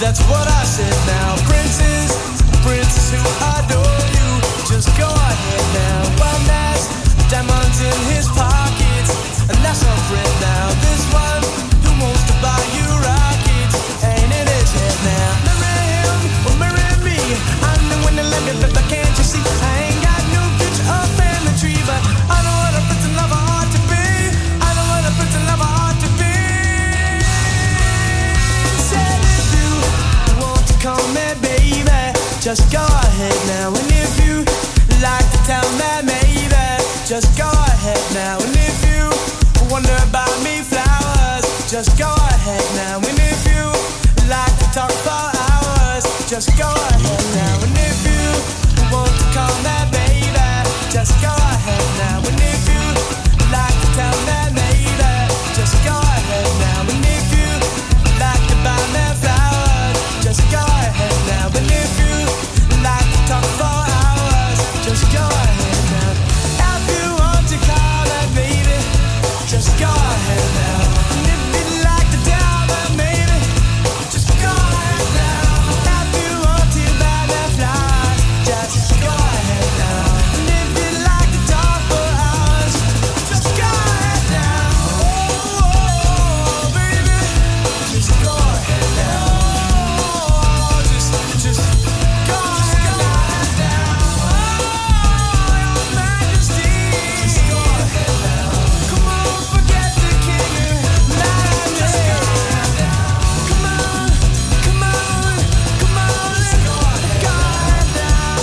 that's what I said now. Princess, princess who adore you, just go ahead now. One has diamonds in his pockets, and that's a friend now. This one who wants to buy you rockets, ain't in his head now. Marry him or marry me, I'm the one that let me, but can't you see? I ain't got no future or family tree, but I know what a prince and lover ought to be. I know what a prince and lover ought to be. Said if you want to call me baby, just go ahead now. And if you like to tell me maybe, just go ahead now. And if you wonder about me flowers, just go ahead now. And if you like to talk for hours, just go ahead now. And if you want to call me baby, just go ahead now. And if you like to tell me maybe, just go ahead now. And if you like to buy me flowers, just go ahead now. And if you like to talk for hours, just go ahead now. If you want to call me baby, just go ahead now. And if you like to tell me maybe, just go ahead now. If you want to buy me flowers, just go ahead now. And if you like to talk for hours, just go ahead now. Oh, baby, just go ahead now. Just go ahead now. Oh, your majesty, just go ahead now. Come on, forget the king and majesty. Come on, come on, come on, let's go ahead now.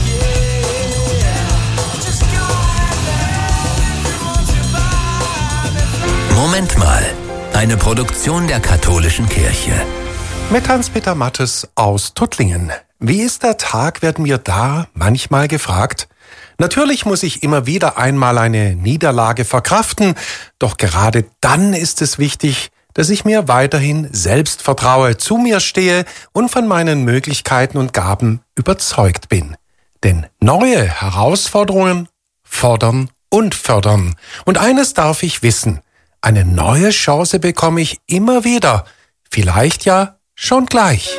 Yeah, just go ahead now. If you want to buy me. Moment mal, eine Produktion der katholischen Kirche. Mit Hans-Peter Mattes aus Tuttlingen. Wie ist der Tag, werden wir da manchmal gefragt. Natürlich muss ich immer wieder einmal eine Niederlage verkraften, doch gerade dann ist es wichtig, dass ich mir weiterhin selbst vertraue, zu mir stehe und von meinen Möglichkeiten und Gaben überzeugt bin. Denn neue Herausforderungen fordern und fördern. Und eines darf ich wissen, eine neue Chance bekomme ich immer wieder, vielleicht ja schon gleich.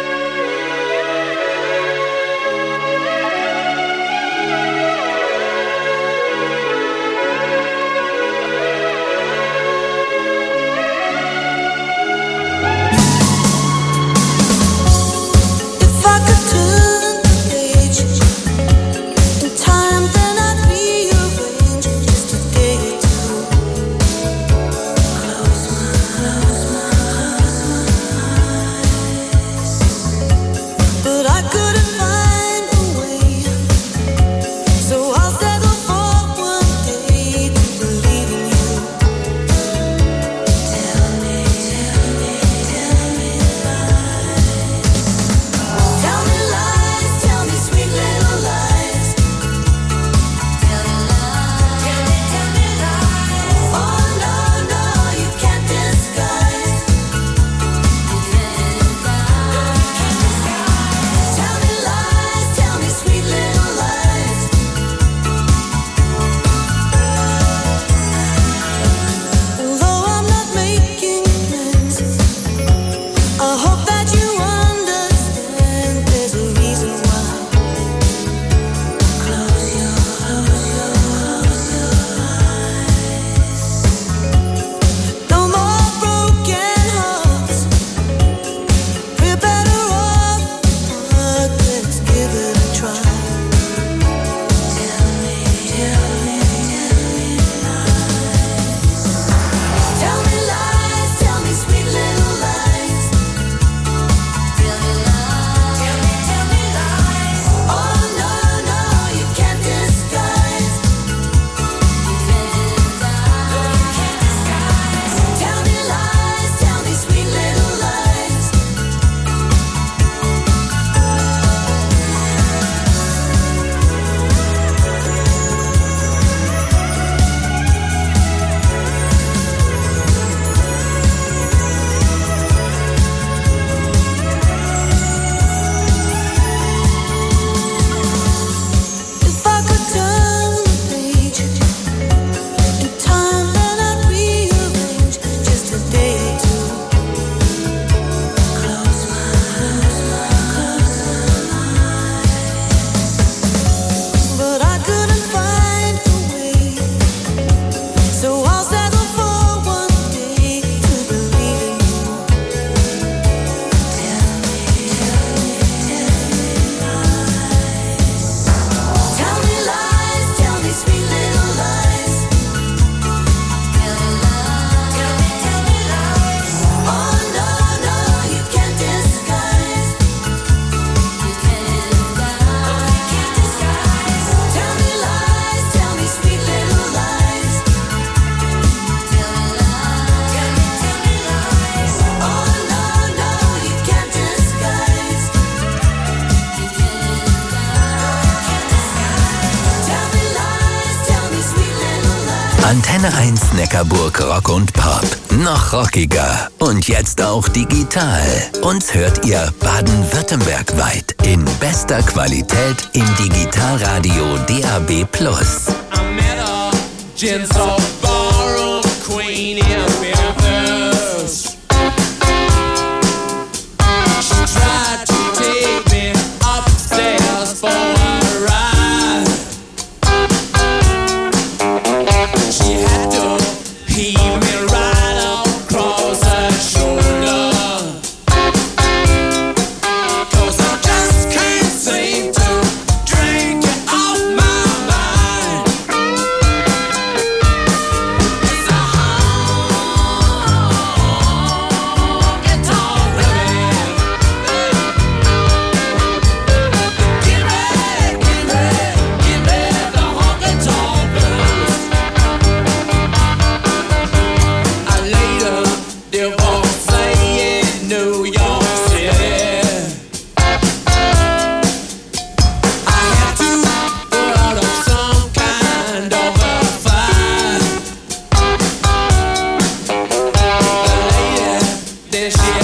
If I could turn the page in time, then I'd rearrange just a day or two. Close my eyes. Antenne 1 Neckarburg Rock und Pop. Noch rockiger und jetzt auch digital. Uns hört ihr baden-württembergweit in bester Qualität im Digitalradio DAB+. There she